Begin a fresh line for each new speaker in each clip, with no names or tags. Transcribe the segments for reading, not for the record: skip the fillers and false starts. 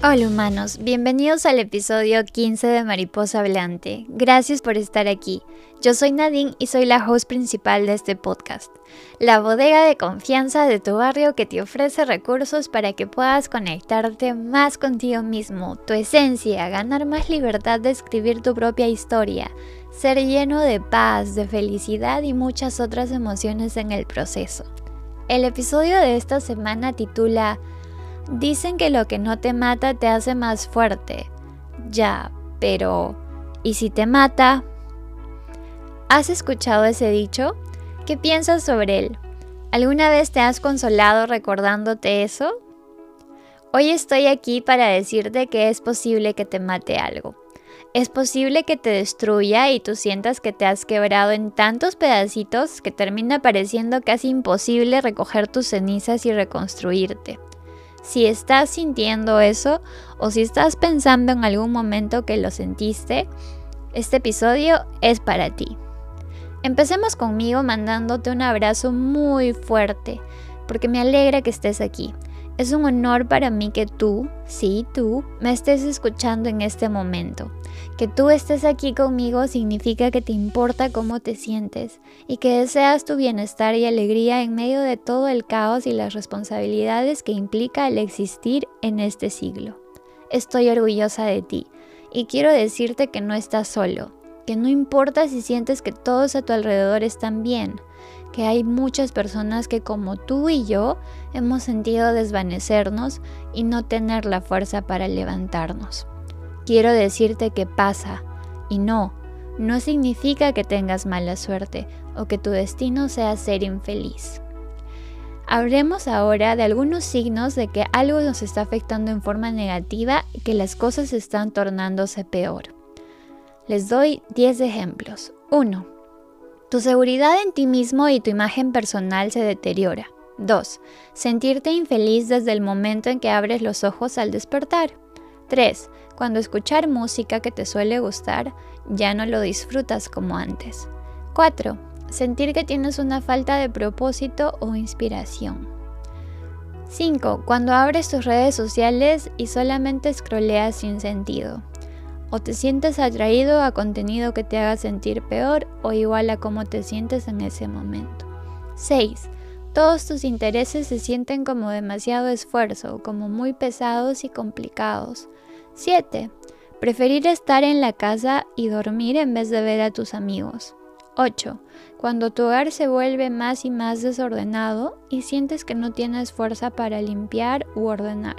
Hola humanos, bienvenidos al episodio 15 de Mariposa Hablante. Gracias por estar aquí. Yo soy Nadine y soy la host principal de este podcast, la bodega de confianza de tu barrio que te ofrece recursos para que puedas conectarte más contigo mismo, tu esencia, ganar más libertad de escribir tu propia historia, ser lleno de paz, de felicidad y muchas otras emociones en el proceso. El episodio de esta semana titula Dicen que lo que no te mata te hace más fuerte. Ya, pero ¿y si te mata? ¿Has escuchado ese dicho? ¿Qué piensas sobre él? ¿Alguna vez te has consolado recordándote eso? Hoy estoy aquí para decirte que es posible que te mate algo. Es posible que te destruya y tú sientas que te has quebrado en tantos pedacitos que termina pareciendo casi imposible recoger tus cenizas y reconstruirte. Si estás sintiendo eso o si estás pensando en algún momento que lo sentiste, este episodio es para ti. Empecemos conmigo mandándote un abrazo muy fuerte, porque me alegra que estés aquí. Es un honor para mí que tú, sí, tú, me estés escuchando en este momento. Que tú estés aquí conmigo significa que te importa cómo te sientes y que deseas tu bienestar y alegría en medio de todo el caos y las responsabilidades que implica el existir en este siglo. Estoy orgullosa de ti y quiero decirte que no estás solo, que no importa si sientes que todos a tu alrededor están bien, que hay muchas personas que como tú y yo hemos sentido desvanecernos y no tener la fuerza para levantarnos. Quiero decirte que pasa y no significa que tengas mala suerte o que tu destino sea ser infeliz. Hablemos ahora de algunos signos de que algo nos está afectando en forma negativa y que las cosas están tornándose peor. Les doy 10 ejemplos. 1. Tu seguridad en ti mismo y tu imagen personal se deteriora. 2. Sentirte infeliz desde el momento en que abres los ojos al despertar. 3. Cuando escuchar música que te suele gustar, ya no lo disfrutas como antes. 4. Sentir que tienes una falta de propósito o inspiración. 5. Cuando abres tus redes sociales y solamente scrolleas sin sentido. O te sientes atraído a contenido que te haga sentir peor o igual a cómo te sientes en ese momento. 6. Todos tus intereses se sienten como demasiado esfuerzo, como muy pesados y complicados. 7. Preferir estar en la casa y dormir en vez de ver a tus amigos. 8. Cuando tu hogar se vuelve más y más desordenado y sientes que no tienes fuerza para limpiar u ordenar.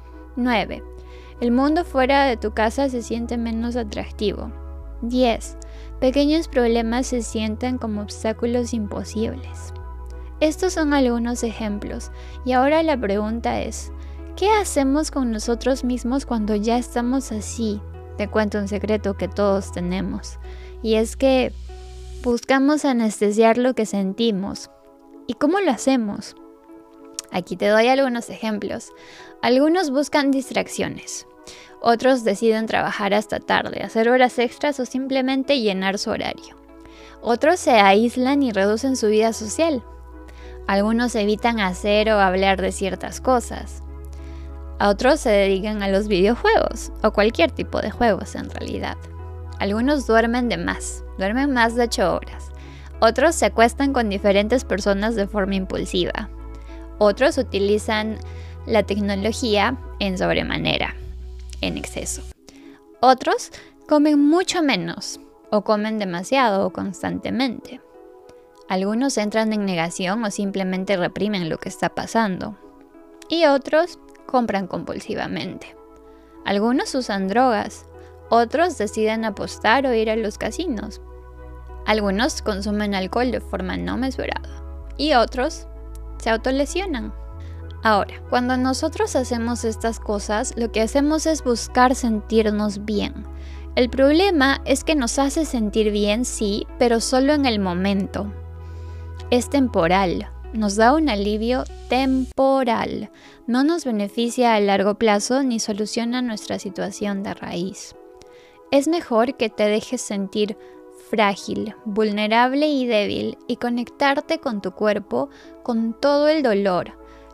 9. El mundo fuera de tu casa se siente menos atractivo. 10. Pequeños problemas se sienten como obstáculos imposibles. Estos son algunos ejemplos y ahora la pregunta es, ¿qué hacemos con nosotros mismos cuando ya estamos así? Te cuento un secreto que todos tenemos y es que buscamos anestesiar lo que sentimos. ¿Y cómo lo hacemos? Aquí te doy algunos ejemplos. Algunos buscan distracciones. Otros deciden trabajar hasta tarde, hacer horas extras o simplemente llenar su horario. Otros se aíslan y reducen su vida social. Algunos evitan hacer o hablar de ciertas cosas. Otros se dedican a los videojuegos o cualquier tipo de juegos en realidad. Algunos duermen más de 8 horas. Otros se acuestan con diferentes personas de forma impulsiva. Otros utilizan la tecnología en sobremanera, en exceso. Otros comen mucho menos o comen demasiado o constantemente. Algunos entran en negación o simplemente reprimen lo que está pasando. Y otros compran compulsivamente. Algunos usan drogas. Otros deciden apostar o ir a los casinos. Algunos consumen alcohol de forma no mesurada. Y otros se autolesionan. Ahora, cuando nosotros hacemos estas cosas, lo que hacemos es buscar sentirnos bien. El problema es que nos hace sentir bien, sí, pero solo en el momento. Es temporal, nos da un alivio temporal. No nos beneficia a largo plazo ni soluciona nuestra situación de raíz. Es mejor que te dejes sentir frágil, vulnerable y débil y conectarte con tu cuerpo con todo el dolor,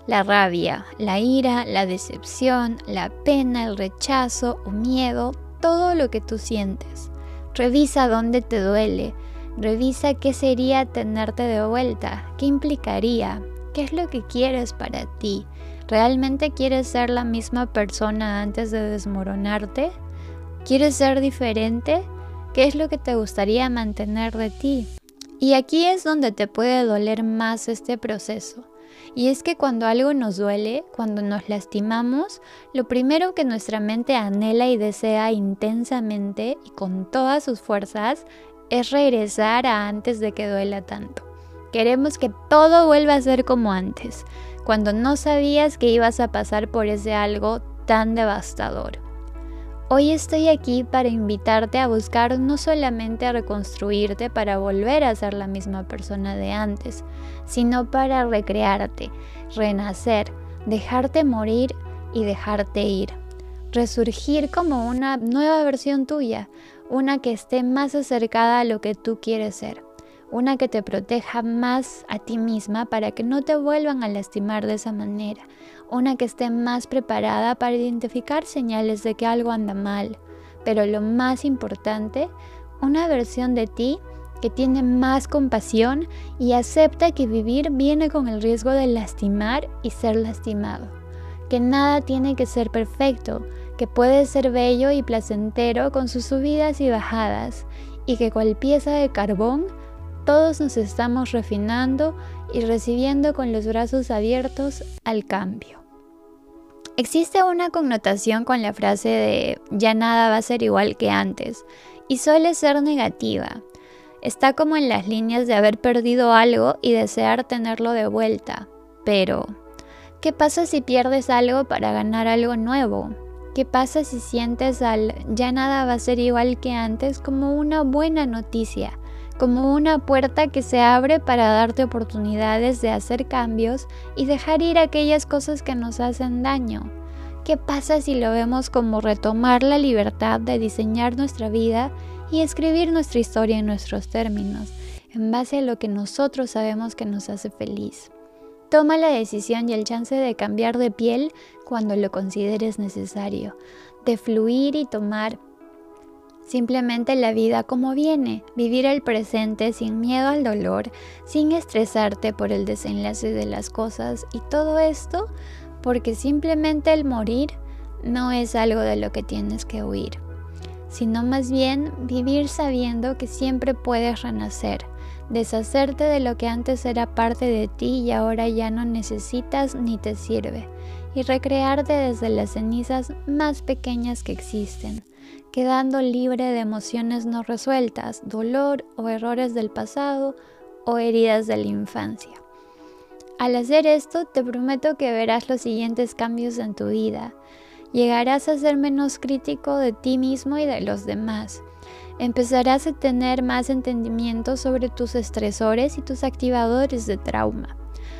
la rabia, la ira, la decepción, la pena, el rechazo o miedo, todo lo que tú sientes. Revisa dónde te duele, revisa qué sería tenerte de vuelta, qué implicaría, qué es lo que quieres para ti. ¿Realmente quieres ser la misma persona antes de desmoronarte? ¿Quieres ser diferente? ¿Qué es lo que te gustaría mantener de ti? Y aquí es donde te puede doler más este proceso. Y es que cuando algo nos duele, cuando nos lastimamos, lo primero que nuestra mente anhela y desea intensamente y con todas sus fuerzas es regresar a antes de que duela tanto. Queremos que todo vuelva a ser como antes, cuando no sabías que ibas a pasar por ese algo tan devastador. Hoy estoy aquí para invitarte a buscar no solamente a reconstruirte para volver a ser la misma persona de antes, sino para recrearte, renacer, dejarte morir y dejarte ir. Resurgir como una nueva versión tuya, una que esté más acercada a lo que tú quieres ser. Una que te proteja más a ti misma para que no te vuelvan a lastimar de esa manera. Una que esté más preparada para identificar señales de que algo anda mal. Pero lo más importante, una versión de ti que tiene más compasión y acepta que vivir viene con el riesgo de lastimar y ser lastimado. Que nada tiene que ser perfecto, que puede ser bello y placentero con sus subidas y bajadas, y que cual pieza de carbón, todos nos estamos refinando y recibiendo con los brazos abiertos al cambio. Existe una connotación con la frase de ya nada va a ser igual que antes y suele ser negativa. Está como en las líneas de haber perdido algo y desear tenerlo de vuelta. Pero, ¿qué pasa si pierdes algo para ganar algo nuevo? ¿Qué pasa si sientes al ya nada va a ser igual que antes como una buena noticia? Como una puerta que se abre para darte oportunidades de hacer cambios y dejar ir aquellas cosas que nos hacen daño. ¿Qué pasa si lo vemos como retomar la libertad de diseñar nuestra vida y escribir nuestra historia en nuestros términos, en base a lo que nosotros sabemos que nos hace feliz? Toma la decisión y el chance de cambiar de piel cuando lo consideres necesario, de fluir y tomar simplemente la vida como viene, vivir el presente sin miedo al dolor, sin estresarte por el desenlace de las cosas y todo esto porque simplemente el morir no es algo de lo que tienes que huir, sino más bien vivir sabiendo que siempre puedes renacer, deshacerte de lo que antes era parte de ti y ahora ya no necesitas ni te sirve, y recrearte desde las cenizas más pequeñas que existen, quedando libre de emociones no resueltas, dolor o errores del pasado o heridas de la infancia. Al hacer esto, te prometo que verás los siguientes cambios en tu vida. Llegarás a ser menos crítico de ti mismo y de los demás. Empezarás a tener más entendimiento sobre tus estresores y tus activadores de trauma.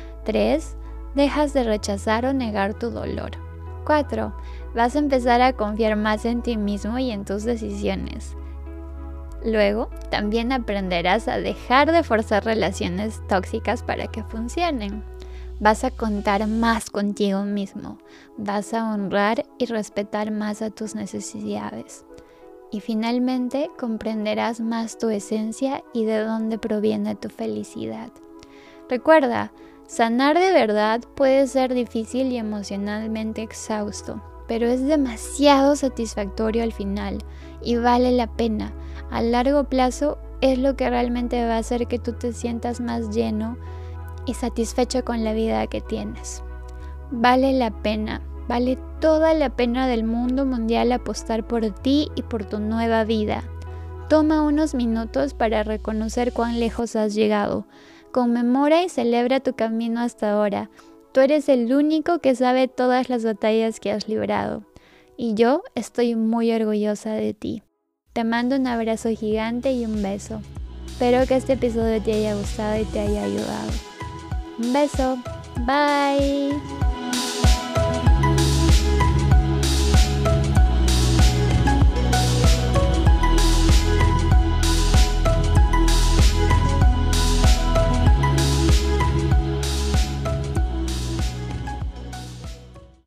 3. Dejas de rechazar o negar tu dolor. 4. Vas a empezar a confiar más en ti mismo y en tus decisiones. Luego, también aprenderás a dejar de forzar relaciones tóxicas para que funcionen. Vas a contar más contigo mismo. Vas a honrar y respetar más a tus necesidades. Y finalmente, comprenderás más tu esencia y de dónde proviene tu felicidad. Recuerda, sanar de verdad puede ser difícil y emocionalmente exhausto, pero es demasiado satisfactorio al final y vale la pena. A largo plazo es lo que realmente va a hacer que tú te sientas más lleno y satisfecho con la vida que tienes. Vale la pena, vale toda la pena del mundo mundial apostar por ti y por tu nueva vida. Toma unos minutos para reconocer cuán lejos has llegado. Conmemora y celebra tu camino hasta ahora. Tú eres el único que sabe todas las batallas que has librado. Y yo estoy muy orgullosa de ti. Te mando un abrazo gigante y un beso. Espero que este episodio te haya gustado y te haya ayudado. Un beso. Bye.